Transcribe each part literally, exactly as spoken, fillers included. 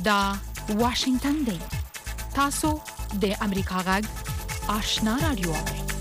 دا واشنگتن دی تاسو د امریکا غږ آشنا رادیو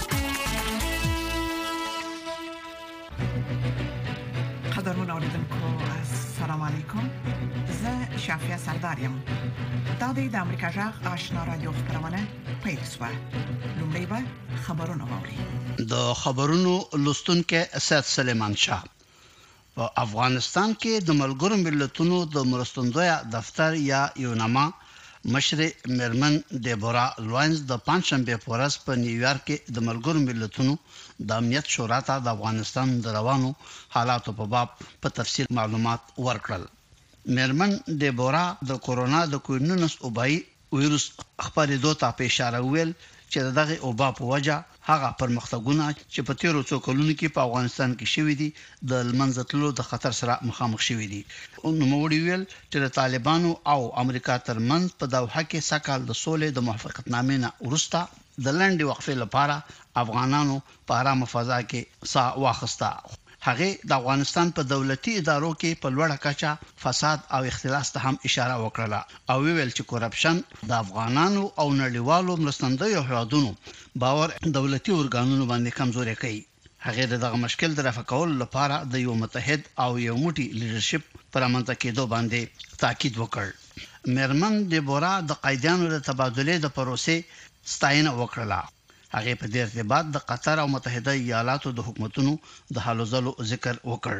قدرمن اوریدونکو السلام علیکم زه شافیا سردارم دا د امریکا غږ آشنا رادیو خبرونه پیل شوه لومړی به خبرونه واوري د خبرونو لوستونکو اسد سلیمان شاه په افغانستان کې د ملګرو ملتونو د مرستندوی دفتر یا یوناما مشر مرمن دیبورا لوینز د پنځشنبه په ورځ په نیویارک کې د ملګرو ملتونو د امنیت شورا ته د افغانستان د روانو حالاتو په باب په تفصیل معلومات ورکړل. مرمن دیبورا د کورونا د کووډ نولس وبای وایروس خبرېدو ته په اشاره ویل چې دغه وبا په وجه هغه پرمختګونه چې په تیرو څو کلونو کې په افغانستان کې شوې دي د لمنځتلو د خطر سره مخامخ شوې دي. نو موږ ویل چې د طالبانو او امریکا ترمنځ په دوحه کې سکهال د سولې د موافقتنامې نه وروسته د لنډې وقفې لپاره افغانانو په آرامه فضا کې سا واخسته. هغه د افغانستان په دولتي ادارو کې په لوړه کچه فساد او اختلاس ته هم اشاره وکړه او ویل چې کرپشن د افغانانو او نړیوالو مرستندویو هیوادونو باور دولتي ارګانونو باندې کمزوري کوي. هغه دغه مشکل د رفع کولو لپاره د یو متحد او یو موټی لیدرشپ پر امنځ کېدو باندې تاکید وکړ. مرمن دیبورا د قیدانو د تبادله د پروسې ستاینه وکړه. هغه په دې ارتباط د قطر او متحده ایالاتو د حکومتونو د حالو ځلو ذکر وکړ.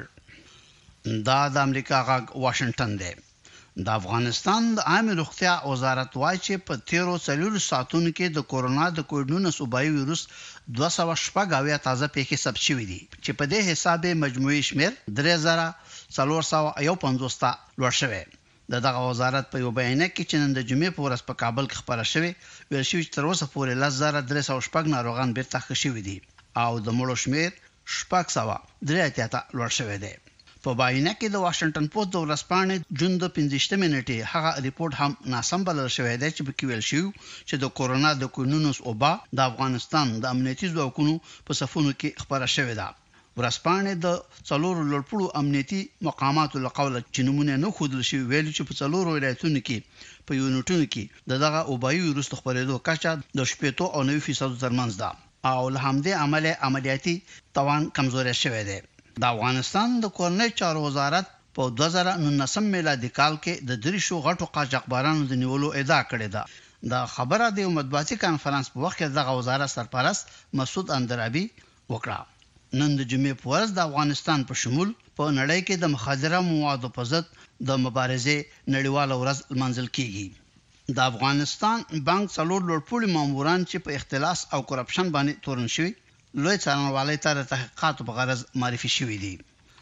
دا د امریکا غږ واشنگټن دی. د افغانستان د عامه روغتیا وزارت وايي چې په تیرو څلورو ساعتونو کې د کورونا د کووډ نولس وبای وایروس دوه سوه شپږ اویا تازه پیښې ثبت شوې دي چې په دې حساب مجموعي شمیر درې زره څلور سوه یو پنځوس ته لوړ شوی. د دغه وزارت په یو بیان کې چې نن د جمعې په ورځ په کابل کې خبره شوې ویل شوی چې تر اوسه پورې لس زره درې سوه شپږ ناروغان بیرته ښه شوي دي او د مړو شمیر شپږ سوه درې اتیا ته لوړ شوی دی. په بیان کې د واشنگټن پوسټ د ورځپاڼې جون د پنځه نیټې هغه ریپورت هم ناسم بلل شوی دی چې په کې ویل شوی چې د کورونا د کووډ نولس وبا د افغانستان د امنیتي ځواکونو په صفونو کې خبره شوې ده. ورځپاڼې د څلورو لوړپوړو امنیتي مقاماتو له قوله چې نمونه نه ښودل شوي ویلي چې په څلورو ولایتونو کې په یونټونو کې د دغه وبایي وایروس خپرېدو کچه د شپږ او نوي فیصد ترمنځ ده او له همدې عمله عملیاتي توان کمزوري شوی دی. د افغانستان د کورنۍ چارو وزارت په دوه زره نولس میلادي کال کې د دریشو غټو قاچاقبارانو د نیولو ادعا کړې ده. د خبره د مطبوعاتي کانفرنس په وخت کې دغه وزارت سرپرست مسعود اندرابي وکړه. نن د جمعې په ورځ د افغانستان په شمول په نړۍ کې د مخدره موادو په ضد د مبارزې نړیواله ورځ لمانځل کیږي. د افغانستان بانک څلور لوړپوړي ماموران چې په اختلاس او کرپشن باندې تورن شوي لوی څارنوالۍ ته د تحقیقاتو په غرض معرفي شوي دي.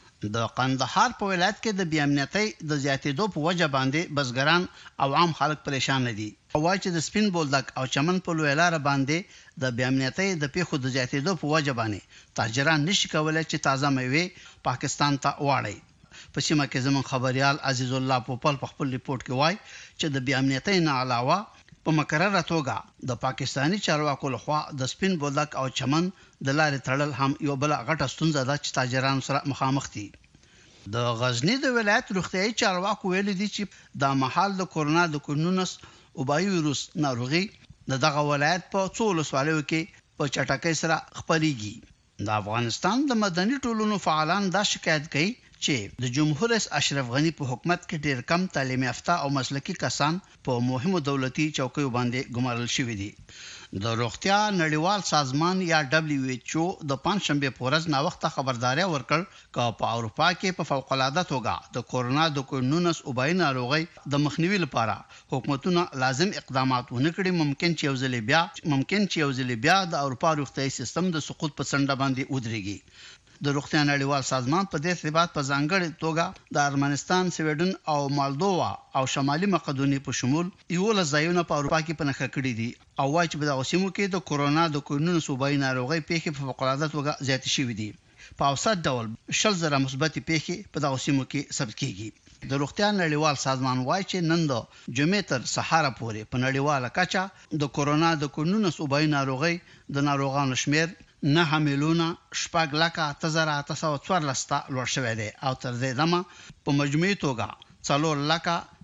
د قندهار په ولایت کې د بیامنیتۍ د زیاتېدو په وجه باندې بزګران او عام خلک پریشان دي. وايي چې د سپین بولدک او چمن په لوی لار باندې د بیامنیتۍ د پیښو د زیاتېدو په وجه باندې تاجران نشي کولای چې تازه میوه پاکستان ته واړي. په سیمه کې زمون خبريال عزیز الله پوپل په خپل ریپورت کې وایي چې د بیامنیتۍ نه علاوه په مقرره توګه د پاکستانی چارواکو لخوا د سپین بولدک او چمن د لارې تړل هم یو بل غټه ستونزه ده چې تاجران سره مخامخ دي. د غزنی د ولایت روغتیايي چارواکو ویلي دي چې د محل د کورونا د کووډ نولس وبای وایروس ناروغي د دغه ولایت په څو ولسوالیو کې په چټکۍ سره خپرېږي. د افغانستان د مدني ټولنو فعالان دا شکایت کوي چې د جمهور رئیس اشرف غنی په حکومت کې ډېر کم تعلیم یافته او مسلکي کسان په مهمو دولتي چوکیو باندې ګمارل شوي دي. د روغتیا نړیوال سازمان یا دبليو ایچ او د پنځشنبه په ورځ نا وخت خبرداري ورکړ چې په اروپا کې په فوق العاده توګه د کورونا د کووډ نولس وبای ناروغي د مخنیوي لپاره حکومتونه لازم اقدامات ونکړي. ممکن چې یو ځل بیا ممکن چې یو ځل بیا د اروپا روغتیايي سیستم د سقوط په څنډه باندې ودرېږي. د روغتیا نړیوال سازمان په دې ارتباط په ځانګړي توګه د ارمنستان، سویډن او مالدووا او شمالي مقدونیې په شمول یو لزایونه په اروپا کې پنځه کړي دي او وايي چې په دغه سیمو کې د کورونا د کووډ نولس وبای ناروغي پیښې په فوق العاده توګه زیاتې شوې دي. په اوسط ډول شل زره مثبت پیښې په دغه سیمو کې ثبت کیږي. د روغتیا نړیوال سازمان وايي چې نن د جمعې تر سهار پورې په نړیواله کچه د کورونا د کووډ نولس وبای ناروغي د ناروغانو شمیر نه میلیونه شپږ لکه تزره تاسو څوارلس ته لوړ شوی دی او تر دې دمه په مجموعي توګه څلور لکه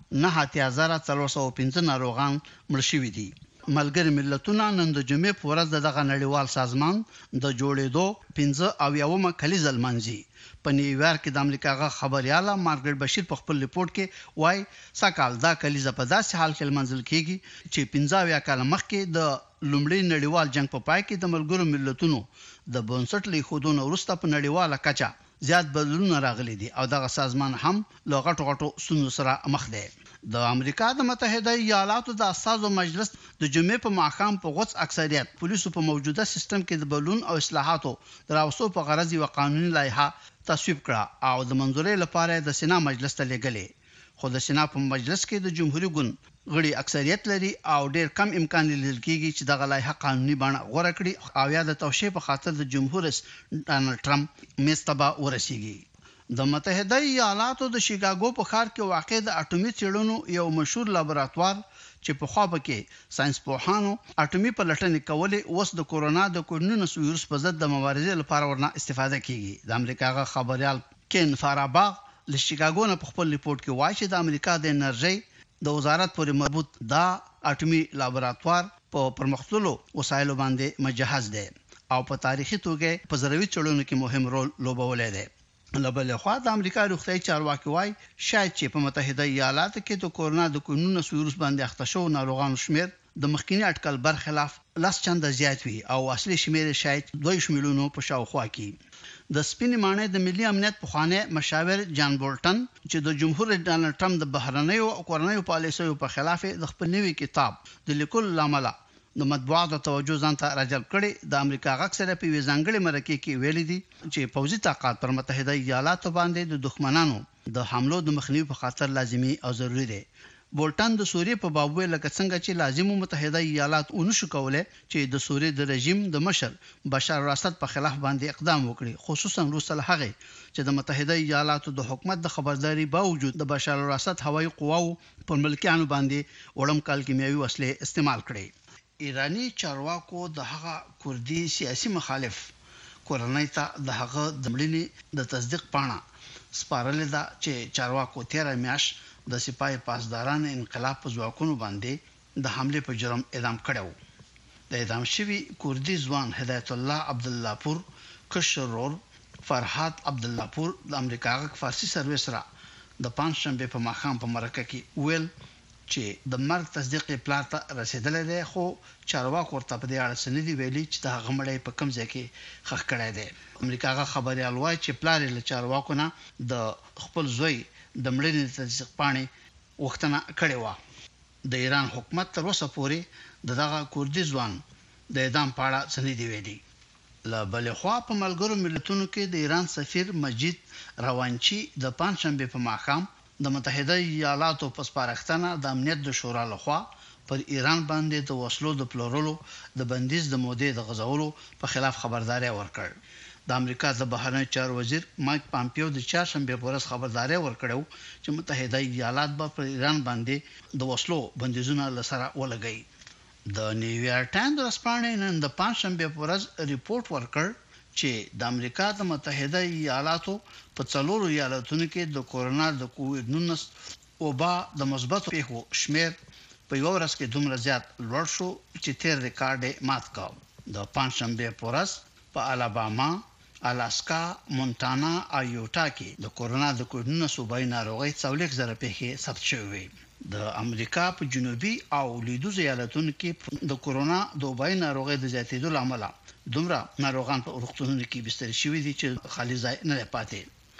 نه اتیا زره څلور سوه پنځه ناروغان مړ شوي دي. ملګری ملتونه نن د جمعې په ورځ دغه نړیوال سازمان د جوړېدو پنځه اویاومه کلیزه لمانځي. په نیویارک کې د امریکا غا خبرياله مارګریټ بشیر په خپل ریپورت کې وایي سکهال دا کلیزه په داسې حال کې لمانځل کیږي چې پنځه اویا کال مخکې د لومړي نړیوال جنگ په پای کې د ملګرو ملتونو د بنسټ لیکودونو وروسته په نړیواله کچه زیات بدلون راغلي دي او دغه سازمان هم له غټو غټو ستونزو سره مخ دی. د امریکا د متحده ایالاتو د اساسو مجلس د جمعې په ماښام په غوڅ اکثریت پولیسو په موجوده سیستم کې د بدلون او اصلاحاتو دراوسو په غرض یو قانوني لایحه تصویب کړه او د منځوري لپاره د سنا مجلس ته لېږلې. خو د سنا په مجلس کې د جمهوریت ګوند غړي اکثریت لري او ډېر کم امکان لیدل کېږي چې دغه لایحه قانوني بڼه غوړه کړي او یا د توشیح په خاطر د جمهور رئیس ډانلډ ټرمپ مستبا ورسیږي. د متحده ایالاتو د شیکاګو په ښار کې واقع د اټومي څېړنو یو مشهور لابراتوار چې په خوا کې ساينس پوهانو اټومي پلټنې کولې اوس د کورونا د کوډ ویروس په ضد د مبارزې لپاره ورنه استفاده کیږي. د امریکا غا خبريال کین فاراباغ له شیکاګو نه په خپل ریپورت کې وایي چې د امریکا د انرژي د وزارت پورې مربوط دا اټومي لابراتوار په پرمختللو وسایلو باندې مجهز دی او په تاریخي توګه په زروي چړونو کې مهم رول لوبولی دی. لبل خو د امریکا روغتیايي چارواکي وایي شاید چې په متحده ایالاتو کې د کورونا د کوډ ویروس باندې اخته شو ناروغانو شمیر د مخکینی اټکل برخلاف لاس چنده زیات وي او اصلي شمیر شاید دوه میلیونو په شاوخوا کې. د سپینې مانې د ملي امنیت په خوانه مشاور جان بولټن چې د جمهور رئیس ډانلډ ټرمپ د بهرنیو او کورنیو پالیسیو په خلاف د خپل نوي کتاب د لیکل لامل د مطبوعاتو توجه ځان ته راجلب کړي. د امریکا غږ سره په ویزانګړي مرکه کې ویلي دي چې پوځي طاقت پر متحده ایالاتو باندې د دښمنانو د حملو د مخنیوي په خاطر لازمي او ضروری دی. بولټن د سوریې په باب ویل لکه څنګه چې لازم متحده ایالات اونشو کوله چې د سوریې د رژیم د مشر بشار الاسد په خلاف باندې اقدام وکړي، خصوصا وروسته له هغه چې د متحده ایالاتو د حکومت د خبرداري باوجود د بشار الاسد هوایي قواو پر ملکیانو باندې وړم کال کیمیاوي وسلې استعمال کړي. ایرانی چارواکو د هغه کوردي سیاسي مخالف کورنۍ ته د هغه د مړینې د تصدیق پاڼه سپارلې ده چې چارواکو تیر میاشت د سپای پاسداران انقلاب په ځواکونو باندې د حمله په جرم اعدام کړو. د اعدام شوی کوردي ځوان هدایت الله عبد الله پور کشرور فرحات عبد الله پور د امریکا غ فارسی سرویس را د پنځشنبه په ماښام په مرکه کې ویل چې د مرګ تصدیق پلان ته رسیدل دی، خو چارواکو ورته په دې اړه څه نه دی ویلي چې د هغه مړی په کوم ځای کې ښخ کړی دی. امریکا غ خبريال وایي چې پلان له چارواکو نه د خپل زوی د مړینې تصدیق پاڼې وختنه کړې و. د ایران حکومت تر اوسه پورې دغه کوردي ځوان د اعدام په اړه څه نه دی ویلي. له بل خوا په ملګرو ملتونو کې د ایران سفیر مجید روانچی د پنځشنبه په ماښام د متحده ایالاتو په سپارښتنه د امنیت د شورا لخوا پر ایران باندې د وسلو د پلورلو د بندیز د مودې د غځولو په خلاف خبرداري ورکړ. د امریکا د بهرنی چارو وزیر مایک پامپیو د چهارشنبه په ورځ خبرداري ورکړو چې متحده ایالات به پر ایران باندې د وسلو بندیزونه لسره ولګي. د نیویارک ټایمز رسپانې نن د پنځشنبه په ورځ ریپورت ورکړ چې د امریکا د متحده ایالاتو په څلورو ایالتونو کې د کورونا د کووډ نولس وبا د مثبت پیښو شمیر په یو ورځ کې دومره زیات لوړ شو چې تیر ریکارډ مات کړ. د پنځشنبه په ورځ په الاباما، الاسکا، مونټانا او یوټا کې د کورونا د کووډ نولس وبای ناروغي څلور زره پیښې ثبت شوې. د امریکا په جنوبي او لویدیځ ایالتونو کې د کورونا د وبای ناروغي د زیاتېدو لامل دومره ناروغان په روغتونونو کې بستر شوي دي چې خالي ځای نه پاتې.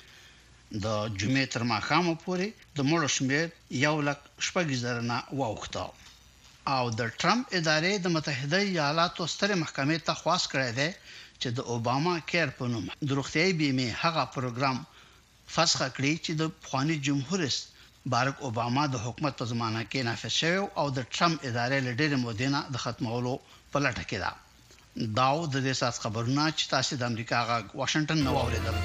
د جمعې تر ماښامه پورې د مړو شمېر یو لک شپږ زره نه واوښته او د ټرمپ ادارې د متحده ایالاتو سترې محکمې ته خواست کړی دی چې د اوباما کیر په نوم د روغتیايي بیمې هغه پروګرام فسخ کړي چې د پخواني جمهور رئیس بارک اوباما د حکومت په زمانه کې نافذ شوی او د ټرمپ ادارې له ډېرې مودې نه د ختمولو په لټه کې ده. داو د دې سات خبرونه چې تاسو د امریکا غا واشنگټن نو اوریدل.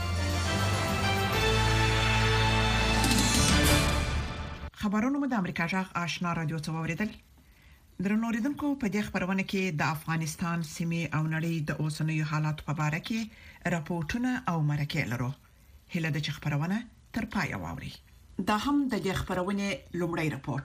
خبرونه مو د امریکا جغ آشنا رادیو څخه اوریدل. درنو اوریدونکو په دې خبرونه کې د افغانستان سیمې او نړۍ د اوسنیو حالاتو په اړه کې راپورټونه او مرکې لرو. هله د خبرونه تر پای واوري. دا هم د دې خبرونه لومړی رپورت.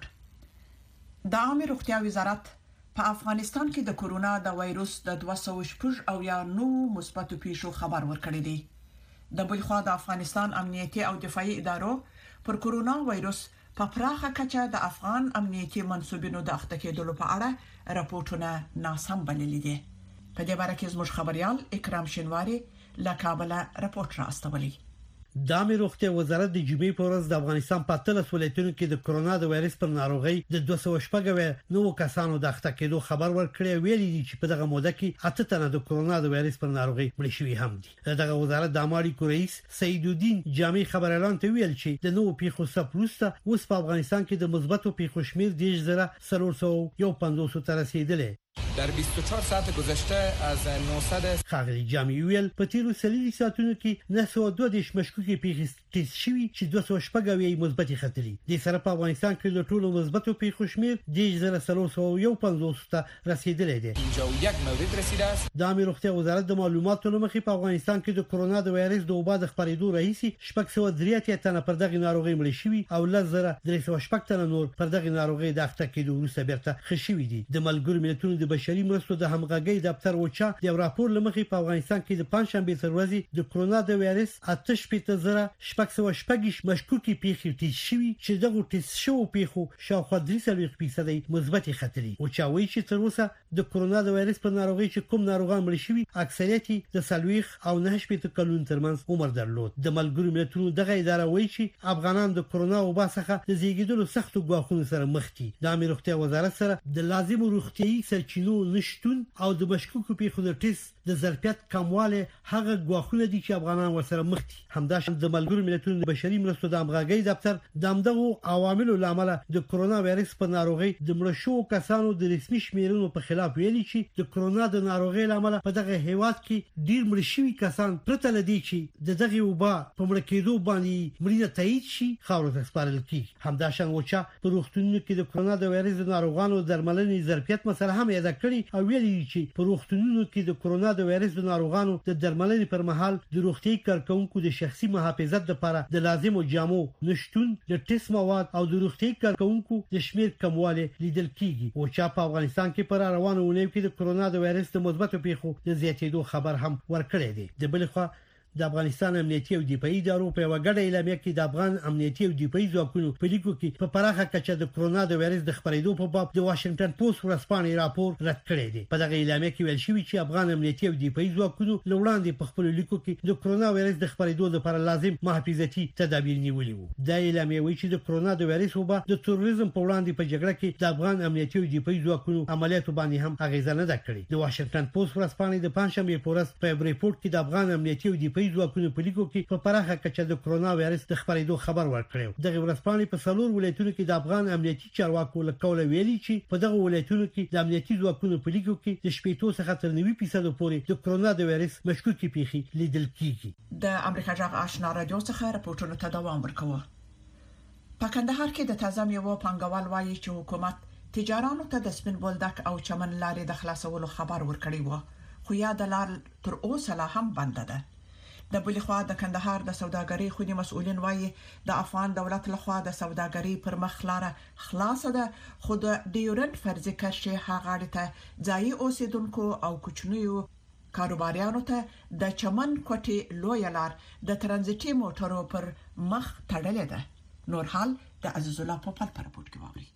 د عامه روغتیا وزارت په افغانستان کې د کورونا د وایروس د دوه سوه شپږ او یا نو مثبتو پیښو خبر ورکړی دی. د بل خوا د افغانستان امنیتي او دفاعي ادارو پر کورونا وایروس په پراخه کچه د افغان امنیتي منسوبینو د اخته کېدلو په اړه راپورټونه ناسم بللي دي. په دې اړه کې زموږ خبريال اکرام شینواری له کابل راپورټ راستولی. د عامه روغتیا وزارت د جمعې په ورځ د افغانستان په اتلس ولایتونو کې د کورونا د وایرس پر ناروغۍ د دوه سوه شپږ نو کسانو د اخته کېدو خبر ورکړی، ویلي دي چې په دغه موده کې اته تنه د کورونا د وایرس پر ناروغۍ مړ شوي هم دي. دغه وزارت د عامه اړیکو رئیس سعید الدین جامع خبر اعلان ته ویل چې د نوو پیښو څخه وروسته اوس په افغانستان کې د مثبتو پیښو شمیر دیش زره څلور سوه پنځوس ته رسیدلی. در بیست و چهار ساعت گذشته از نهصد خاغلی جامعی ویل په تیرو څلورو ساعتونو کې نه سوه دوه دیرش مشکوکې پیښې تست شوي چې دوه سوه شپږ یې مثبتې ختلي. د سره په افغانستان کې د ټولو مثبتو پیښو شمیر دیش زره څلور سوه پنځوس ته رسیدلی دی. اینجا یک مورد رسیده است. د عامه روغتیا وزارت د معلوماتو لمخې په افغانستان کې د کورونا د وایرس د وبا د خپرېدو راهیسې شپږ سوه درې اتیا تنه پر دغه ناروغي مړ شوي او لس زره درې سوه شپږ تنه نور پر دغه ناروغي د اخته کېدو وروسته بیرته ښه شوي دي. د ملګرو ملتونو د بشري مرستو د همغږي دفتر وچا د راپور لمخې په افغانستان کې د پنځشنبه تر ورځې د کورونا د وایرس اته شپږ زره شپږ سوه شپږ مشکوکې پیښې تست شوي چې دغه تست شوو پیښو شاوخوا درې څلوېښت فیصد مثبتې ختلي. وچا وایي چې تر اوسه د کورونا د وایرس په ناروغۍ چې کوم ناروغان مړ شوي اکثریت د څلوېښت او نه شپږ کلونو ترمنځ عمر درلود. د ملګرو ملتونو دغه اداره وایي چې افغانان د کورونا وبا څخه د زیږیدلو سختو ګواښونو سره مخ دي. د عامه روغتیا وزارت سره د لازمو روغتيایي سرچینو نشټون او د مشکوکو پیښو د ټیسټ د ظرفیت کمواله هغه ګواښونه دي چې افغانان ورسره مخ دي. همداشان د ملګرو ملتونو د بشري مرستو د همغږي دفتر د همدغو عواملو لامل د کورونا وایرس په ناروغۍ د مړ شوو کسانو د رسمي شمیرونو په خلاف ویلي چې د کورونا د ناروغۍ لامل په دغه هیواد کې ډیر مړ شوي کسان پرته لدی چې د دغه وبا په مړ کېدو باندې مړینه تایید شي خاورو ته سپارل کیږي. همداشان وچا په روغتونونو کې د کورونا د وایرس د ناروغانو درملنې ظرفیت مسله هم یاد کړی او ویلي چې په روغتونونو کې د کورونا د وایرس د ناروغانو د درملنې پر مهال د روغتي کارکونکو د شخصي محافظت لپاره د لازمو جامو نشټون د ټیسټ مواد او د روغتي کارکونکو د شمیر کمواله لیدل کیږي. او چې په افغانستان کې پر روانو ونیو کې د کورونا د وایرس د مثبتو پیښو د زیاتېدو خبر هم ورکړی دی. د بل خوا د افغانستان امنیتي او دفاعي ادارو په وګړه اعلامیه کې د افغان امنیتي او دفاعي ځواکونو په لیکو کې په پراخه کچه د کورونا د وایرس د خپرېدو په باب د واشنگټن پوسټ ورځپاڼې راپور رد کړی دی. په دغه اعلامیه کې ویل شوی چې افغان امنیتي او دفاعي ځواکونو لوړاندې په خپل لیکو کې د کورونا وایرس د خپرېدو لپاره لازم محافظتي تدابیر نیولي وو. دا اعلامیه وایي چې د کورونا د وایرس وبا د تروریزم په وړاندې په جګړه کې د افغان امنیتي او دفاعي ځواکونو عملیاتو باندې هم اغیزه نه ده کړې. د واشنگټن پوسټ ورځپاڼې د پنځشنبه په ورځ په ریپورت کې د افغان امنیتي او دفاعي ځواکونو په لیکو کې په پراخه کچه د کورونا وایرس د خپرېدو خبر ورکړی. دغه ورځپاڼې په څلور ولایتونو کې د افغان امنیتي چارواکو له قوله ویلي چې په دغه ولایتونو کې د امنیتي ځواکونو په لیکو کې د شپږ څخه تر نوي فیصد پورې د کورونا د وایرس مشکوکې پیښې لیدل کیږي. د امریکا جغ آشنا رادیو څخه راپورټونه ته دوام ورکوي. په کندهار کې د تازه میوه پنګوال وایي چې حکومت تجارانو ته د سپین بولدک او چمن لارې د خلاصولو خبر ورکړی و، خو یا د لار تر اوسه لا هم بنده ده. د بل خوا د کندهار د سوداګرۍ خونی مسؤلین وایي د افغان دولت لخوا د سوداګرۍ پر مخ لاره خلاص ده، خو د ډیورنت فرضي کشي هغه ته ځای اوسیدونکو او کوچنیو کاروباریانو ته د چمن کوټي لوی لار د ترانزیتي موټرو پر مخ تړلې ده. نور حال د عزیز الله په پټ پرپورت کې واوري.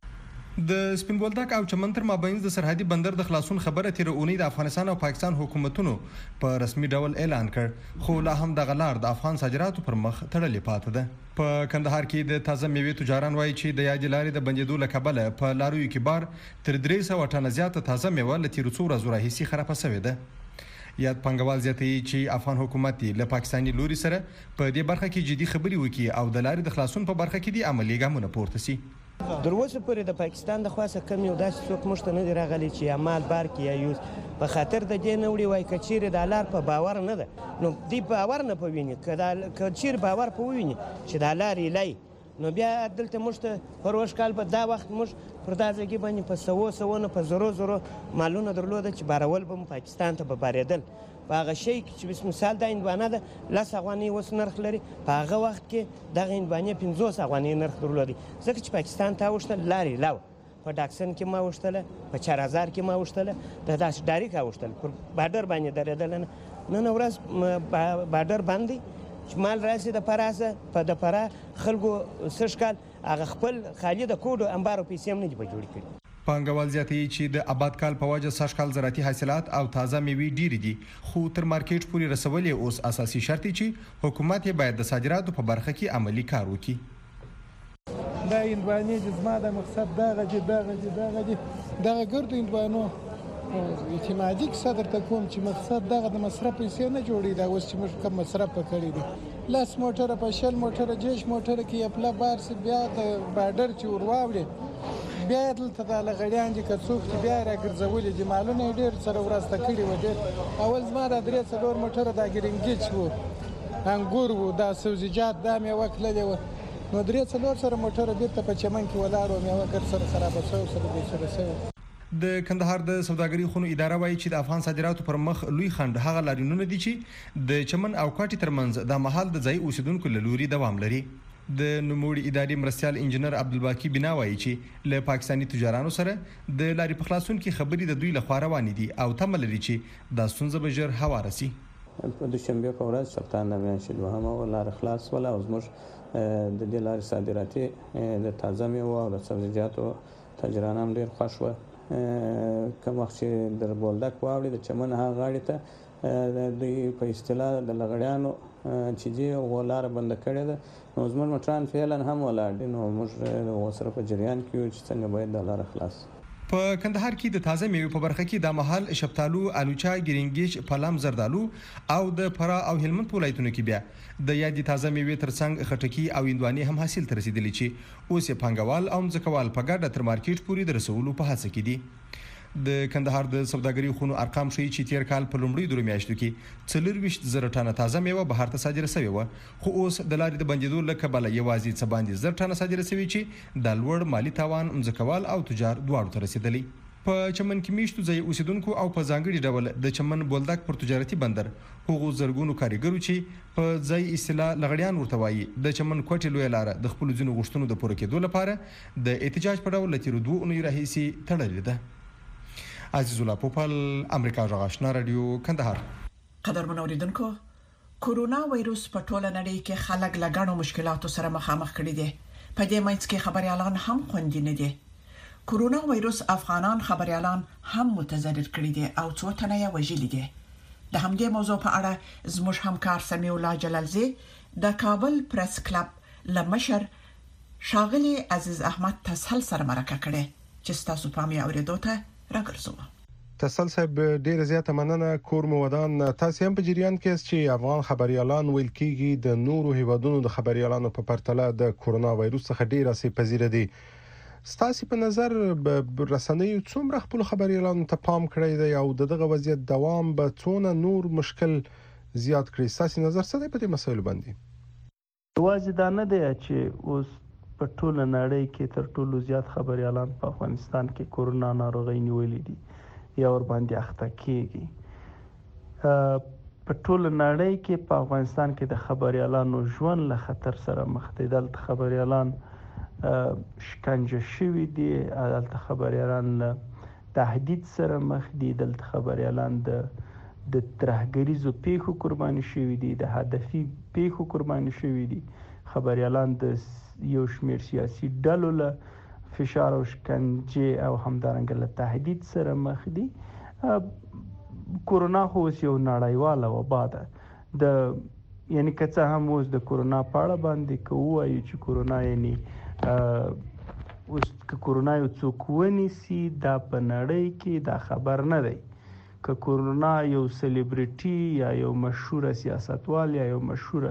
د سپین بولدک او چمن تر مابین د سرحدي بندر د خلاصون خبره تیر اونۍ د افغانستان او پاکستان حکومتونو په رسمي ډول اعلان کړ، خو لا هم د غلار د افغان صادراتو پر مخ تړلې پاتې ده. په کندهار کې د تازه میوې تجاران وایي چې د یادې لارې د بندېدو له کبله په لارویو کې بار تر درې سوه ټنه زیاته تازه میوه له تیرو څو ورځو راهیسې خرابه شوې ده. یاد پنګوال زیاتوي چې افغان حکومت له پاکستاني لوري سره په دې برخه کې جدي خبرې وکړي او د لارې د خلاصون په برخه کې د عملي ګامونه پورته شي. در اوسه پورې د پاکستان د خاصه کم یو داسې څوک مشته نه دی راغلی چې عمل بار کې یا یوز په خاطر د دې نه وړي وای کچیر د لار په باور نه ده، نو دی باور نه پویني کله کچیر باور پویني چې د لار لای نو بیا دلته موږ ته پروش کال په دا وخت موږ پر دا ځای باندې په سوو سوو نه په زرو زرو مالونه درلوده چې بارول به پاکستان ته به بارېدل په هغه شی کې چې مثال دا هندوانه ده لس افغانۍ اوس نرخ لري په هغه وخت کې دغه هندوانې پنځوس افغانۍ نرخ درلودی ځکه چې پاکستان ته اوښتل لارې لاو په ډاکسن کې ما اوښتله په چار هزار کې ما اوښتله د داسې ډایرکټ اوښتل پر بارډر باندې درېدل نن ورځ بارډر بند دی چې مال راسي د فراسه په د فرا خلکو سږ کال هغه خپل خالي د کوډو انبارو پیسې هم نه دي په جوړ کړي پانګوال زیاتوي چې د آباد کال په وجه سږ کال زراعتي حاصلات او تازه میوې ډېرې دي خو تر مارکیټ پورې رسول یې اوس اساسي شرط چې حکومت یې باید د صادراتو په برخه کې عملی کار وکړي. دا هندوانې چې زما د مقصد دغه دي دغه دي دغه دي دغه ګردو هندوانو اعتمادي کیسه درته کوم چې مقصد دغه د مصرف پیسې نه جوړي دا اوس چې موږ کوم مصرف کړی دي لاس موټر په شل موټر جيش موټر کې خپل بار سي بیا د بارډر چې ورواوړي بیا دلته د لغړیان دي که څوک چې بیا راګرځولي دي مالونه ډېر سره ورسته کړي وو ډېر اول زما د درې څلور موټره دا ګرنګیچ وو انګور وو دا سبزیجات دا میوه کللې وو نو درې څلور سره موټره بیرته په چمن کې ولاړ وو میوه ګر سره خرابه شوې سره بیچاره شوې. د کندهار د سوداګرۍ خونو اداره وایي چې د افغان صادراتو پر مخ لوی خنډ هغه لارینونه دي چې د چمن او کاټي ترمنځ د محل د ځای اوسیدونکو له لوري دوام لري. د نوموړي اداري مرستيال انجنیر عبدالباقي بنا وایي چې له پاکستاني تجارانو سره د لارې په خلاصون کې خبرې د دوی له خوا روانې دي او تمه لري چې دا ستونزه به ژر هواره شي. په دوشنبه په ورځ سپتامبر میاشتې دوهمه لار خلاص ولا او زموږ د دې لارې صادراتي د تازه میوه او د سبزیجاتو تاجران ډېر خوښ وو. کوم وخت چې در بولدک واوړي د چمن هغه غاړې ته دوی په اصطلاح د لغړیانو چې دي غولاره بنده کړې ده نو زموږ موټران فعلا هم ولاړ دي نو موږ ورسره په جریان کې یو چې څنګه باید د لاره خلاص. په کندهار کې د تازه میوې په برخه کې د محل شفتالو، الوچا، ګرینګیچ، پلم، زردالو او د فرا او هلمند ولایتونو کې بیا د یادې تازه میوې ترڅنګ خټکی او هندوانې هم حاصل تر رسیدلی چې اوس یې پانګوال او ځمکوال په ګډه تر مارکیټ پورې د رسولو په هڅه کې دي. د کندهار د سوداګرۍ خونو ارقام ښیي چې تیر کال په لومړۍ درو میاشتو کې څلور ویشت زره ټنه تازه میوه بهر ته صادره شوې وه خو اوس د لارې د بندېدو له کبله یوازې څه باندې زر ټنه صادره شوي چې د لوړ مالي تاوان ځمکوال او تجار دواړو ته رسېدلی. په چمن کې میشتو ځای اوسیدونکو او په ځانګړي ډول د چمن بولدک پر تجارتي بندر هغو زرګونو کارګرو چې په ځای اصطلاح لغړیان ورته وایي د چمن کوټې لویه لاره د خپلو ځینو غوښتنو د پوره کېدو لپاره د احتجاج په ډول له تېرو دوو اونیو راهیسې تړلې ده. عزیز الله پوپل، امریکا غږ آشنا رادیو، کندهار. قدرمن اوریدونکو، کورونا وایروس په ټوله نړۍ کې خلک له ګڼو مشکلاتو سره مخامخ کړي دي. په دې منځ کې خبريالان هم خوندي نه دي. کورونا وایروس افغانان خبريالان هم متضرر کړي دي او څو تنه یې وژلي دي. د همدې موضوع په اړه زموږ همکار سمیع الله جلالزی د کابل پریس کلب لمشر شاغلی عزیز احمد تسهل سره مرکه کړي چې تاسو پامي اوریدو ته راګرځو. تسل صاحب ډیر زیاته مننه. کور مو ودان. تاسو هم په جریان کې چې افغان خبريالان ویل کیږي د نورو هیوادونو د خبريالانو په پرتله د کورونا وایروس څخه ډیر اسې پذیر دي. ستاسو په نظر رسنیو څومره خپل خبريالانو ته پام کړی دی او دغه وضعیت دوام به څونه نور مشکل زیات کړي؟ ستاسو نظر څه دی په دې مسایلو باندې؟ واځي دا نه دی چې اوس په ټوله نړۍ کې تر ټولو زیات خبريالان په افغانستان کې کورونا ناروغي نیولې دي یا ور باندې اخته کیږي. په ټوله نړۍ کې په افغانستان کې د خبريالانو ژوند له خطر سره مخ دي. دلته خبريالان شکنجه شوي دي، دلته خبريالان تهدید سره مخ دي، دلته خبريالان د د ترهګریزو پیښو قرباني شوي دي، د هدفي پیښو قرباني شوي دي. خبريالان د یو شمیر سیاسي ډلو له فشار او شکنجه او همدارنګه له تهدید سره مخ دي. کورونا خو یو نړیواله وبا ده. د یعنی که څه هم اوس د کورونا په اړه باندې کوو چې کورونا یعنی اوس که کورونا یو څوک ونیسي دا په نړۍ کې دا خبر نه دی. که کورونا یو سلیبریټي یا یو مشهور سیاستوال یا یو مشهور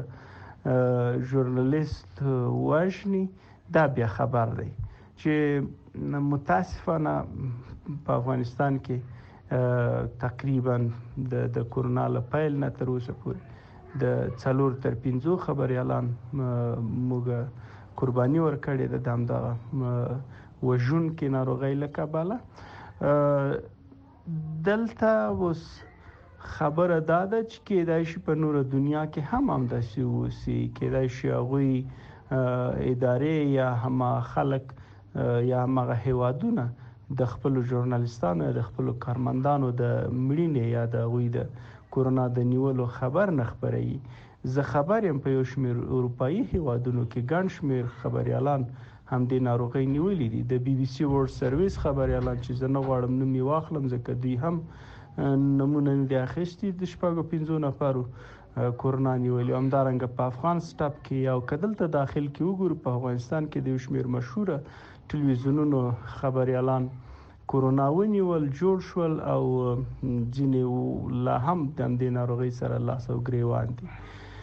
ژورنالیست وژني دا بیا خبر دی. چې متاسفانه په افغانستان کې تقریبا د د کورونا له پیل نه تر اوسه پورې د څلور تر پنځو خبريالان موږ قرباني ورکړې ده د همدغه وژونکې ناروغۍ له کبله. دلته اوس خبره دا ده چې کېدای شي په نوره دنیا کې هم همداسې واوسي، کېدای شي هغوی ادارې یا همه خلک یا همغه هیوادونه د خپلو ژورنالیستانو یا د خپلو کارمندانو د مړینې یا د هغوی د کورونا د نیولو خبر نه خپروي. زه خبر یم په یو شمېر اروپایي هیوادونو کې ګڼ شمېر خبریالان همدې ناروغۍ نیولي دي. د بي بي سي ورلډ سرویس خبریالان چې زه نه غواړم نوم یې واخلم ځکه دوی هم نمونه نه دي اخیستي، د شپږو پنځو نفرو کورونا نیولي. همدارنګه په افغان سټاپ کې او که دلته داخل کې وګورو په افغانستان کې د یو شمېر مشهوره ټلویزیونونو خبریالان کورونا ونیول، جوړ شول او ځینې لا هم د همدې ناروغۍ سره لاس او ګریوان دي.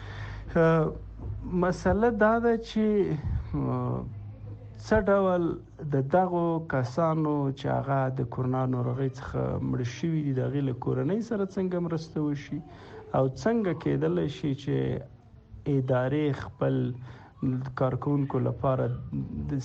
مسله دا ده چې څه ډول د دغو کسانو چې هغه د کورونا ناروغۍ څخه مړه شوي دي د هغې له کورنۍ سره څنګه مرسته وشي او څنګه کېدلی شي چې ادارې خپل کارکوونکو لپاره د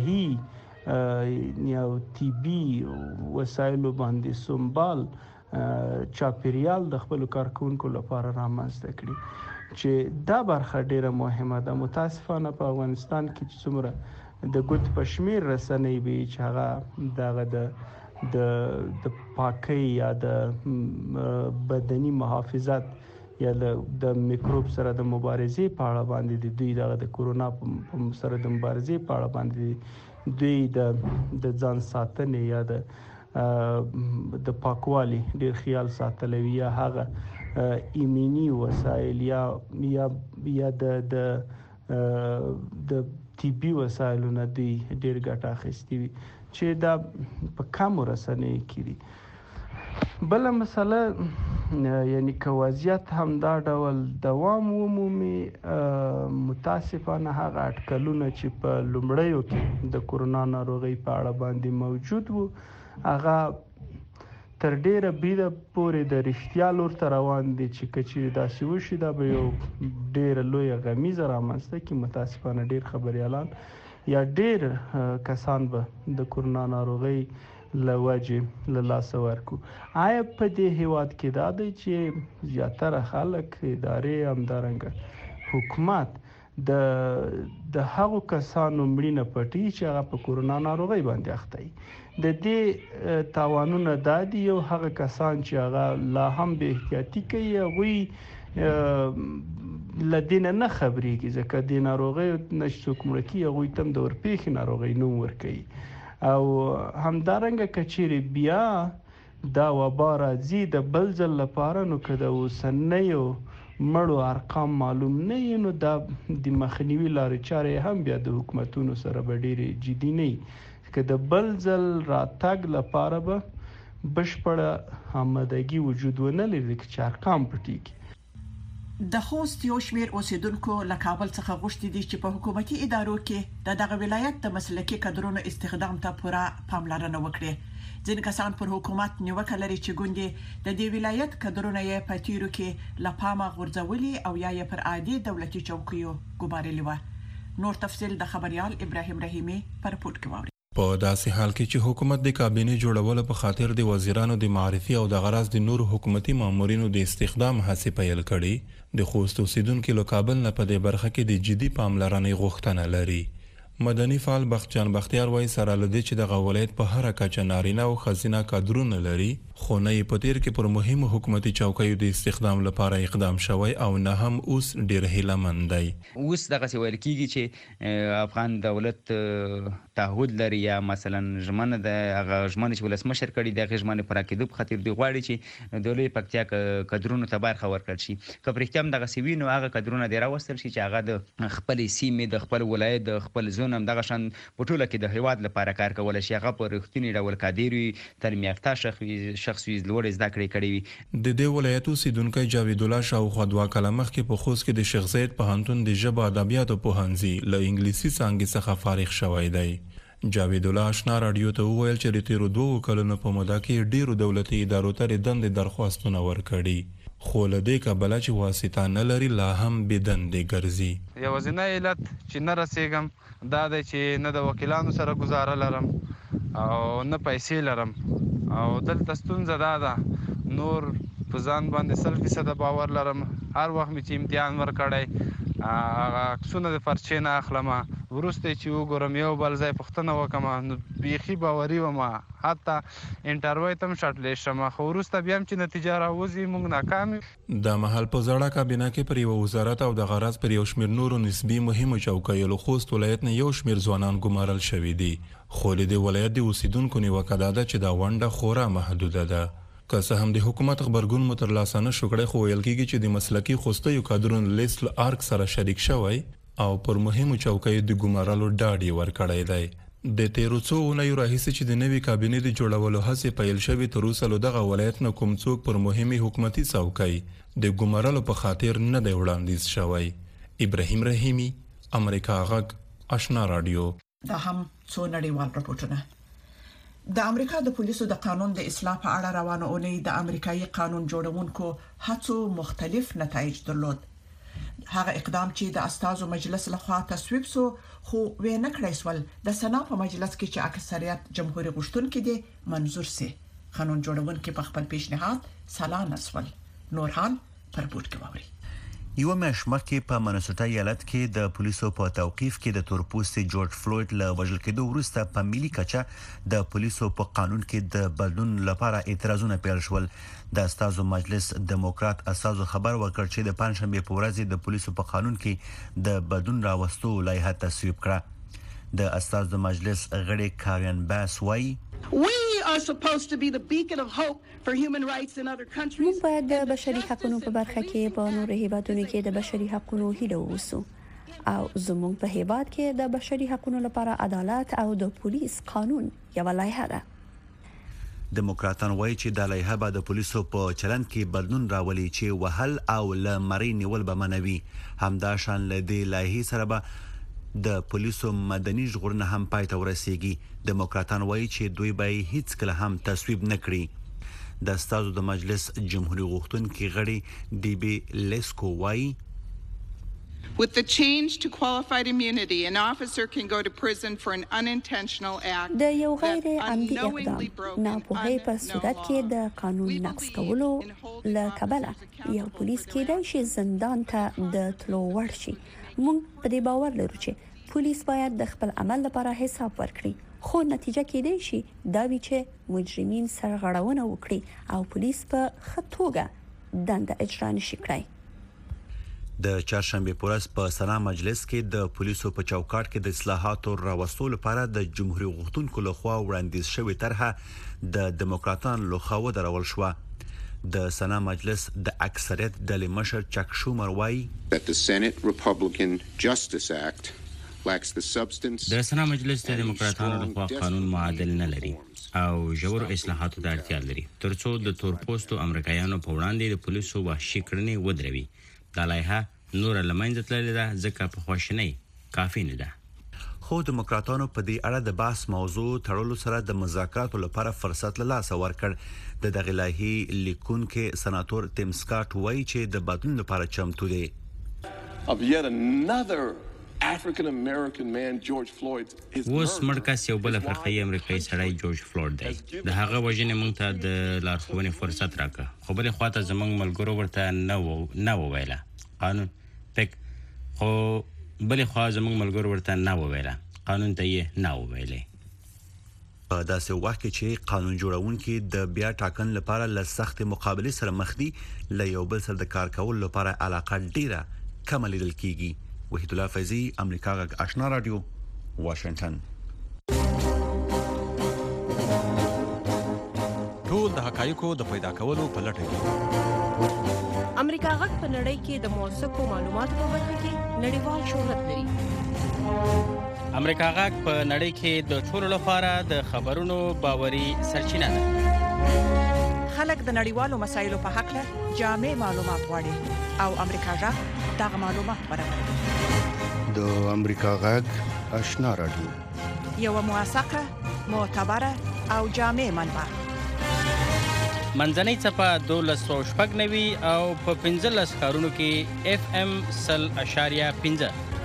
صحیح یا طبي وسایلو باندې سنبال چاپیریال د خپلو کارکوونکو لپاره رامنځته کړي، چې دا برخه ډیره مهمه ده. متاسفانه په افغانستان کې چې څومره د ګوت په شمیر رسنۍ وي چې هغه دغه د د پاکۍ یا د بدني محافظت یا د میکروب سره د مبارزې په اړه باندې د دوی دغه د کورونا سره د مبارزې په اړه باندې دوی د د ځان ساتنې یا د د پاکوالي ډیر خیال ساتلی وي، یا هغه ایمني وسایل یا یا یا د د د طبي وسایلو نه دوی ډېر ګټه اخیستې وي چې دا په کمو رسنیو کې دي. بله مسله یعنی که وضعیت هم دا ډول دوام ومومي، متاسفانه هغه اټکلونه چې په لومړیو کې د کورونا ناروغۍ په اړه باندې موجود وو هغه تر ډیره بریده پورې د رښتیا لور ته روان دي چې که چیرې داسې وشي دا به یو ډیره لویه غمیزه رامنځته کړي. متاسفانه ډیر خبریالان یا ډیر کسان به د کورونا ناروغۍ له وجې له لاسه ورکړو. آیا په دې هیواد کې دا دی چې زیاتره خلک، ادارې، همدارنګه حکومت د د هغو کسانو مړینه پټي چې هغه په کورونا ناروغۍ باندې اخته وي؟ د دې تاوانونه دا دي، یو هغه کسان چې هغه لا هم بې احتیاطي کوي هغوی له دې نه نه خبرېږي ځکه د ناروغۍ نه چې څوک مړه کي هغوی ته هم د ورپېښې ناروغۍ نوم ورکوي. او همدارنګه که چیرې بیا دا وبا راځي د بل ځل لپاره، نو که د اوسنیو مړو ارقام معلوم نه وي نو دا د مخنیوي لارې چارې هم بیا د حکومتونو سره به ډېرې جدي نه وي، که د بل ځل راتګ لپاره به بشپړه آمادګي وجود ونه لري چې ارقام پټېږي. د خوست یو شمېر اوسیدونکو له کابل څخه غوښتي دي چې په حکومتي ادارو کې د دغه ولایت د مسلکي کادرونو استخدام ته پوره پاملرنه وکړي. ځینې کسان پر حکومت نیوکه لري چې ګوندې د دې ولایت کادرونه یې په تیرو کې له پامه غورځولي او یا یې پر عادي دولتي چوکیو ګمارلي وه. نور تفصیل د خبريال ابراهیم رحیمی پر پورت کوي. په داسې حال کې چې حکومت د کابینه جوړولو په خاطر د وزیرانو د معرفي او د غرض د نور حکومتي مامورینو د استخدام هڅې پیل کړي، د خوست اوسیدونکو له کابل نه په دې برخه کې د جدي پاملرنې غوښتنه لري. مدني فعال بختیان بختیار وایي سره لدې چې د ولایت په هر کچه نارینه او ښځینه کادرونه لري، خو نه یې په تیر کې پر مهمو حکومتي چوکیو د استخدام لپاره اقدام شوی او نه هم اوس ډیر هیلهمند دی. اوس دغه څه ویل کیږي چې افغان دولت تعهد لري یا مثلا ژمنه د هغه ژمنه چې ولسمشر کړي دغه ژمنه پر کېدو په خاطر دی غواړي چې د لوی پکتیا کادرونو ته برخه ورکړي شي. که پرېختیا هم دغه سوینو هغه کادرونه دی راوستل شي چې هغه د خپل سیمې د خپل ولایت د خپل زون هم دغه شان په ټوله کې د هیواد لپاره کار کولای شي، هغه په رښتینی ډول کادر وي، تعلیم یافته شخص وي، لوړې زده کړې کړې وي. د دې ولایت اوسیدونکی جاوید الله شاوخوا دوه کاله مخکې په خوست کې د شیخ زاید پوهنتون د ژبو ادبیاتو پوهنځي له انګلیسي څانګې څخه فارغ شوی دی. جاوید الله آشنا رادیو ته وویل چې د تیرو دوو کلونو په موده کې ډیرو دولتي ادارو ته د دندې درخواستونه ورکړي. خو له دې کبله چې واسطه نه لري لا هم بېدندې ګرځي. یوازینی علت چې نه رسېږم دا دی چې نه د وکیلانو سره ګزاره لرم او نه پیسې لرم او دلته ستونزه دا ده نور په ځان باندې سل فیصده باور لرم. هر وخت مې چې امتحان ورکړی هغه عکسونه د پرچې نه اخلم وروسته چې وګورم یو بل ځای پوښتنه وکړم نو بیخي باوري وم حتی انټرویو ته هم شاټ لیست شم خو وروسته بیا هم چې نتیجه راوځي موږ ناکام یو. دا مهال په زړه کابینه کې پر یوه وزارت او د غرض پر یو شمېر نورو نسبي مهمو چوکیو له خوست ولایت نه یو شمېر ځوانان ګمارل شوي دي خو له دې ولایت د اوسیدونکو نیوکه دا ده چې دا ونډه خورا محدوده ده. که څه هم د حکومت خبرګون مو ترلاسه نه شو کړی خو ویل کېږي چې د مسلکي خوستیو کادرونو لیست له ارګ سره شریک شوی او پر مهمو چوکیو د ګمارلو ډاډ یې ورکړی دی. د تیرو څو اونیو راهیسې چې د نوې کابینې د جوړولو هڅې پیل شوې تر اوسه له دغه ولایت نه کوم څوک پر مهمې حکومتي څوکۍ د ګمارلو په خاطر نه دی وړاندیز شوی. ابراهیم رحیمي، امریکا غږ، آشنا رادیو. دا هم څو نړیوال راپورټونه. د امریکا د پولیسو د قانون د اصلاح په اړه روانه اونۍ د امریکایي قانون جوړونکو هڅو مختلف نتایج درلود. هغه اقدام چې د استازو مجلس لخوا تصویب شو خو وینه کړی سول د سنا په مجلس کې چې اکثریت جمهوریت غوښتونکي دي منظور سي. قانون جوړونکي په خپل پیشنهاد سلام اسول. نور حال پر پورت کوي. یو مېش مخکې په منسوټا ایالت کې د پولیسو په توقیف کې د تورپوستي جورج فلوید له وژل کېدو وروسته په ملي کچه د پولیسو په قانون کې د بدلون لپاره اعتراضونه پیل شول. د استازو مجلس دیموکرات استازو خبر ورکړ چې د پنځشنبه په ورځ د پولیسو په قانون کې د بدلون راوستو لایحه تصویب کړه. د استازو مجلس غړي کارین باس وايي We are supposed to be the beacon of hope for human rights in other countries. موږ باید د بشري حقوقو په برخه کې په نورو هیوادونو کې د بشري حقوقو هیله ووسو او زموږ په هیواد کې د بشري حقوقو لپاره عدالت او د پولیس قانون یو لایحه ده. دیموکراتان وایي چې د لایحه به د پولیسو په چلند کې بدلون راولي چې وهل او لمري نیول به منوي. همدا شان له دې لایحې سره به د پولیسو مدني ژغورنه هم پای ته ورسیږي. دیموکراتان وایي چې دوی به هیڅ کله هم تصویب نه کړي. د استازو د مجلس جمهوریت غوښتونکي غړي ډي بي لیسکو وایي With the change to qualified immunity, an officer can go to prison for an unintentional act د یو غیر عمدي اقدام ناپوهۍ په صورت کې د قانون نقض کولو له کبله یو پولیس کېدای شي زندان ته د تلو وړ شي. موږ په دې باور لرو چې پولیس باید د خپل عمل لپاره حساب ورکړي خو نتیجه کېدای شي دا وي چې مجرمین سرغړونه وکړي او پولیس په ښه توګه دنده اجرا نشي کړای. د چهارشنبه په ورځ په سنا مجلس کې د پولیسو په چوکاټ کې د اصلاحاتو راوستلو لپاره د جمهوریت غوښتونکو لخوا وړاندیز شوې طرحه د دیموکراتانو لخوا ودرول شوه. د سنا مجلس د اکثریت ډلې مشر چک شومر وایي that the Senate Republican Justice Act lacks the substance. د سنا مجلس د دیموکراتانو لخوا قانون معادل نه لري او ژور اصلاحاتو ته اړتیا لري ترڅو د تورپوستو امریکایانو په وړاندې د پولیسو وحشي کړنې ودروي. دا لایحه نور لمنځه تللې ده ځکه په خواشینۍ کافي نه ده. خو دیموکراتانو په دې اړه د بحث موضوع تړلو سره د مذاکراتو لپاره فرصت له لاسه ورکړ. د دغه لایحې لیکونکي سناتور تیم سکاټ وایي چې د بدلون لپاره چمتو دی. Of yet another African American man, George Floyd, is اوس مړکس یو بل افریقایي امریکایي سړی جورج فلوید دی. د هغه وژنې موږ ته د لارښوونې فرصت راکړ خو بلې خواته زموږ ملګرو ورته نه نه وویله قانون پک خو بلې خوا زموږ ملګرو ورته نه وویله قانون ته یې نه وویلې. په داسې وخت کې چې قانون جوړونکي د بیا ټاکنې لپاره له سخت مقابلې سره مخ دي له یو بل سره د کار کولو لپاره علاقه ډیره کم لیدل کیږي. وحید الله فیضی، امریکا غږ، آشنا رادیو، واشنگټن. ټول د حقایقو د پیدا کولو په لټه کې امریکا غږ په نړۍ کې د موثقو معلوماتو په برخه کې نړیوال شهرت لري. امریکا غږ په نړۍ کې د ټولو لپاره د خبرونو باوري سرچینه ده. خلک د نړیوالو مسایلو په حق له جامع معلومات غواړي او امریکا غږ دغه معلومات برابروي. د امریکا غږ آشنا رادیو یو موثقه، معتبره او جامع منبع. منځنۍ څپه دولس سوه شپږ نوي او په پنځلس ښارونو کې اف ام سل اشاریه پنځه.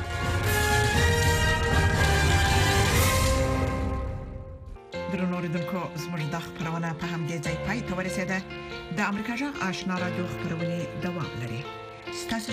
درنو اوریدونکو زموږ د خبرونه په همدې ځای پای ته ورسېده. د امریکا جغ آشنا رادیو خبرونه دوام لري. ستاسو